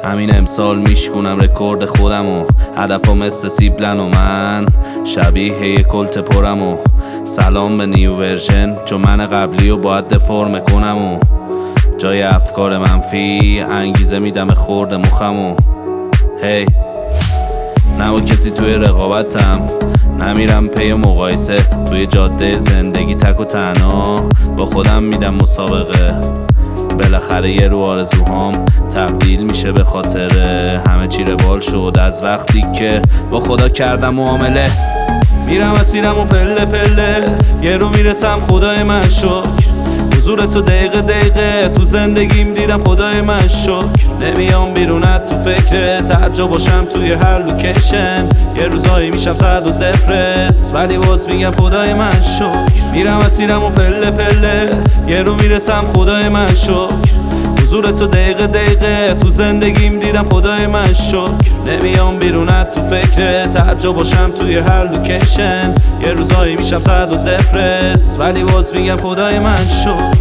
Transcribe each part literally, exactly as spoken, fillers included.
همین امسال میشکونم رکورد خودم و هدفم مثل سیبلن و من شبیه یه کلت پرم و سلام به نیو ورژن، چون من قبلی و باید دفرم کنم و جای افکار منفی انگیزه میدم خورد مخم و هی نه با کسی توی رقابتم، نمیرم پی مقایسه توی جاده زندگی تک و تنها با خودم میدم مسابقه. بالاخره یه رو آرزوهام تبدیل میشه به خاطره. همه چی روال شد از وقتی که با خدا کردم معامله. میرم اسیرم و پله پله یه رو میرسم خدای من شکر. حضور تو دقیقه دقیقه تو زندگیم دیدم خدای من شکر. نمیام بیرونت تو فکرت هر جا باشم توی هر لوکیشن. یه روزایی میشم سرد و دپرس ولی باز میگم خدای من شکر. میرم اسیرم و پله پله یه رو میرسم خدای من شکر. حضور تو دقیقه دقیقه تو زندگیم دیدم خدای من شکر. نمیام بیرونت تو فکرت هر جا باشم توی هر لوکیشن. یه روزایی میشم سرد و دپرس ولی باز میگم خدای من شکر.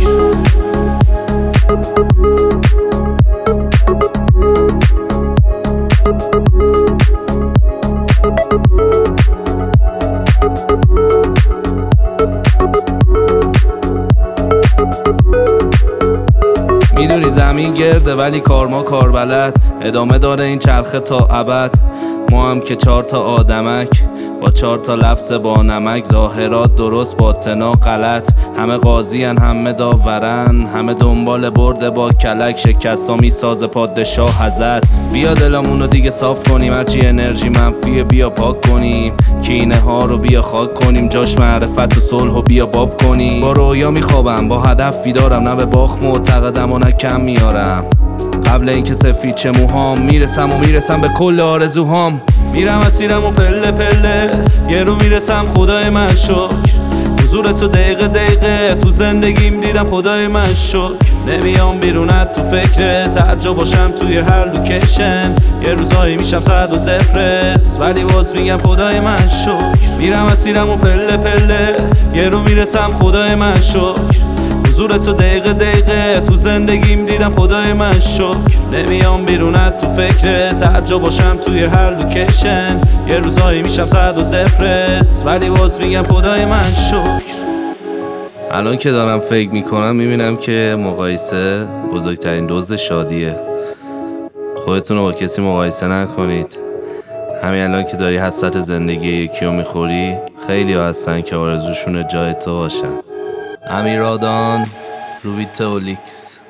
میدونی زمین گرده ولی کار ما کار بلد. ادامه داره این چرخه تا ابد. ما هم که چهار تا آدمک با چهار تا لفظ با نمک. ظاهرات درست باطنا غلط. همه قاضین همه داورن، همه دنبال برده با کلک. شکستا میسازه پادشاه ازت. بیا دلمونو دیگه صاف کنیم، هرچی انرژی منفیه بیا پاک کنیم. کینه ها رو بیا خاک کنیم، جاش معرفت و صلح و بیا باب کنیم. با رویا میخوابم با هدف بیدارم، نه به باخت معتقدم و نه کم میارم. قبل اینکه سفید چه موهام میرسم و میرسم به کل آرزوهام. میرم اسیرم و پله پله یه رو میرسم خدای من شکر. حضور تو دقیقه دقیقه تو زندگیم دیدم خدای من شکر. نمیام بیرونت تو فکرت هر جا باشم توی هر لوکیشن. یه روزایی میشم سرد و دپرس ولی باز میگم خدای من شکر. میرم اسیرم و پله پله یه رو میرسم خدای من شکر. حضور تو دقیقه دقیقه تو زندگیم دیدم خدای من شکر. نمیام بیرونت تو فکرت هر جا باشم توی هر لوکیشن. یه روزایی میشم سرد و دپرس ولی باز میگم خدای من شکر. الان که دارم فکر میکنم میبینم که مقایسه بزرگترین دزد شادیه. خودتون رو با کسی مقایسه نکنید. همین الان که داری حسرت زندگی یکی رو میخوری، خیلی ها هستن که آرزوشون جای تو باشن. امیرادان روبیتولیکس.